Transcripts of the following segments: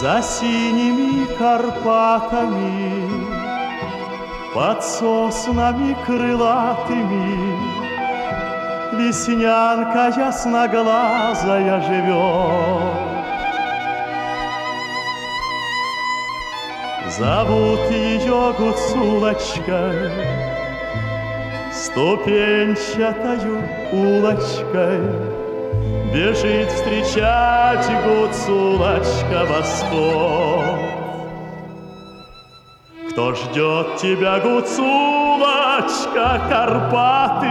За синими Карпатами, под соснами крылатыми, веснянка ясноглазая живет. Зовут ее Гуцулочкой, ступенчатою улочкой бежит встречать Гуцулочка восход. Кто ждет тебя, Гуцулочка, Карпаты?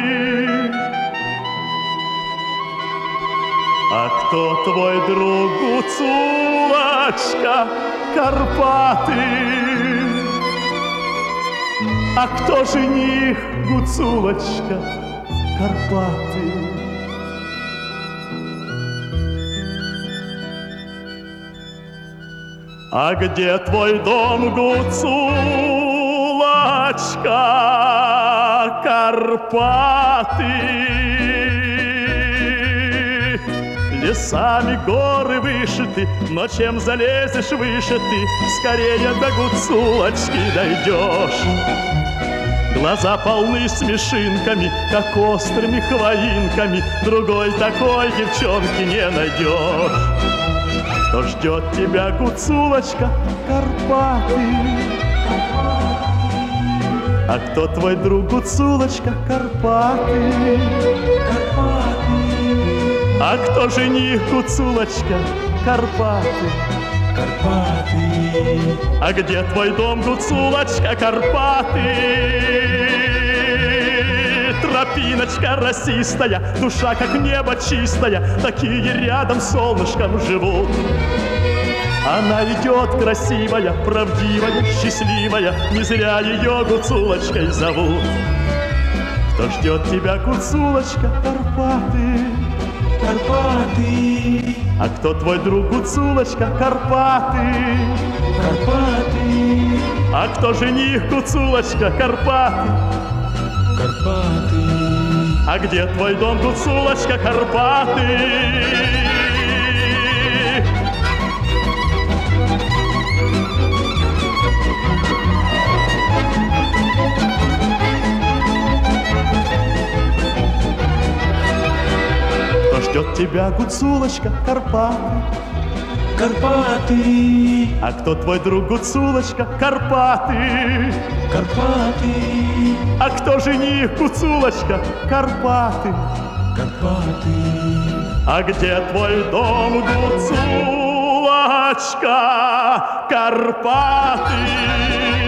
А кто твой друг, Гуцулочка, Карпаты? А кто жених, Гуцулочка, Карпаты? А где твой дом, Гуцулочка, Карпаты? Лесами горы вышиты, но чем залезешь выше ты, скорее до Гуцулочки дойдешь. Глаза полны смешинками, как острыми хвоинками, другой такой девчонки не найдешь. Кто ждет тебя, Гуцулочка, Карпаты? А кто твой друг, Гуцулочка, Карпаты? А кто жених, Гуцулочка, Карпаты? Карпаты. А где твой дом, Гуцулочка, Карпаты? Тропиночка росистая, душа как небо чистая, такие рядом с солнышком живут. Она идет красивая, правдивая, счастливая, не зря ее Гуцулочкой зовут. Кто ждет тебя, Гуцулочка, Карпаты? Карпаты. А кто твой друг, Гуцулочка, Карпаты? Карпаты. А кто жених, Гуцулочка, Карпаты? Карпаты. А где твой дом, Гуцулочка, Карпаты? Кто ждет тебя, Гуцулочка, Карпаты? Карпаты. А кто твой друг, Гуцулочка, Карпаты? Карпаты. А кто жених, Гуцулочка, Карпаты? Карпаты. А где твой дом, Гуцулочка, Карпаты?